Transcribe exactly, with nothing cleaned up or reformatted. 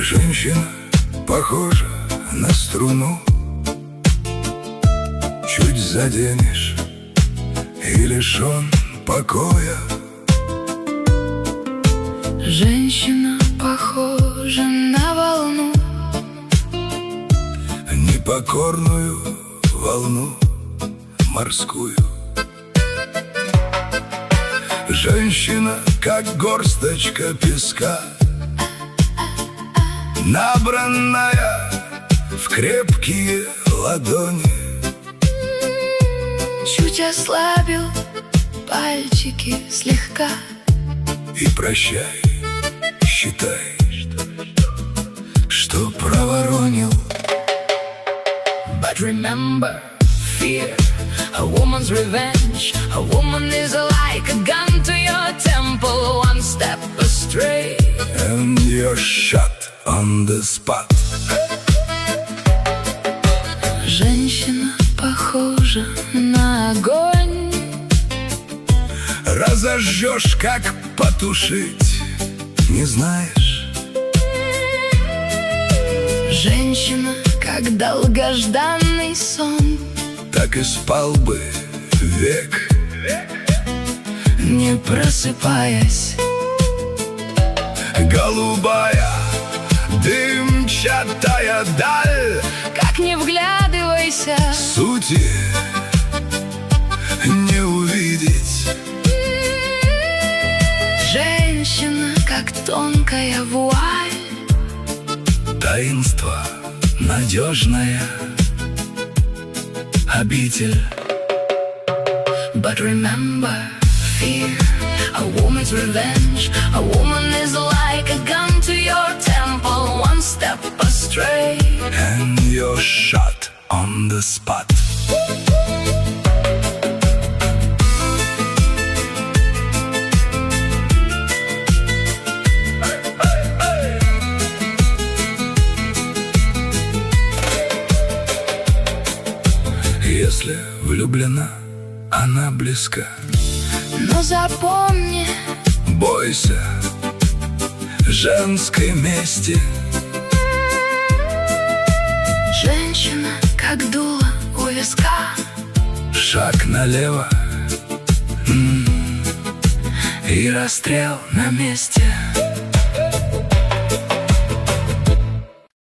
Женщина похожа на струну, чуть заденешь и лишен покоя. Женщина похожа на волну, непокорную волну морскую. Женщина, как горсточка песка, набранная в крепкие ладони. чуть ослабил пальчики слегка. И прощай, считай, что проворонил. But remember, fear, a woman's revenge. A woman is like a gun to your temple. One step astray And you're shot on the spot. Женщина похожа на огонь. Разожжешь, как потушить, не знаешь. Женщина, как долгожданный сон, Так и спал бы век, не просыпаясь. голубая, дымчатая даль. Как не вглядывайся, Сути не увидеть. женщина, как тонкая вуаль. Таинство, надежная обитель. But remember, fear, a woman's revenge. A woman is like a gun to your temple. One step astray And you're shot on the spot. Если влюблена, она близка. Но запомни, Бойся женской мести. женщина, как дуло у виска. Шаг налево, м, и расстрел на месте.